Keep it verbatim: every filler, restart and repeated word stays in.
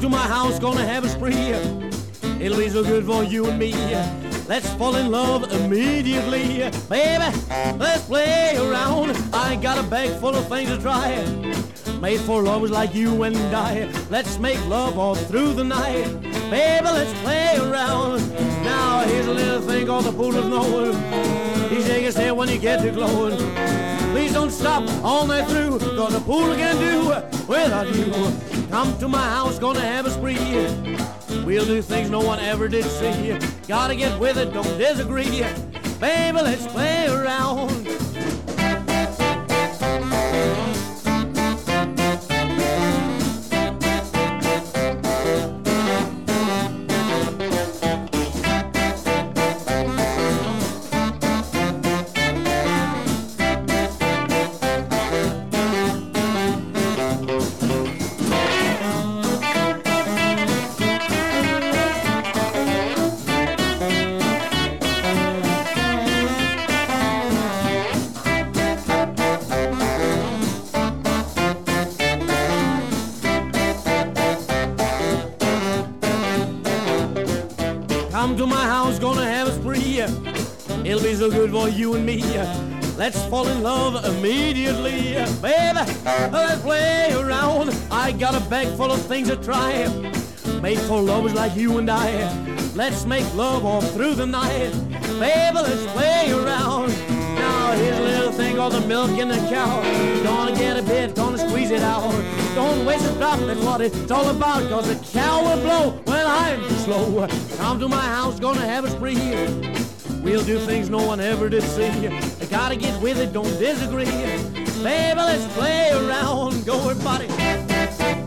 to my house, gonna have a spree. It'll be so good for you and me. Let's fall in love immediately. Baby, let's play around. I got a bag full of things to try. Made for lovers like you and I. Let's make love all through the night. Baby, let's play around. Now here's a little thing called the pool of knowing. He shake his head when you get to glowing. Please don't stop all night through, cause the pool can do without you. Come to my house, gonna have a spree. We'll do things no one ever did see. Gotta get with it, don't disagree. Baby, let's play around. Come to my house, gonna have a spree. It'll be so good for you and me. Let's fall in love immediately. Baby, let's play around. I got a bag full of things to try. Made for lovers like you and I. Let's make love all through the night. Baby, let's play around. Now here's a little thing called the milk in the cow. Gonna get a bit, gonna squeeze it out. Don't waste a drop, that's what it's all about. Cause the cow will blow when I'm slow. Come to my house, gonna have a spree. We'll do things no one ever did see. I gotta get with it, don't disagree. Baby, let's play around. Go everybody.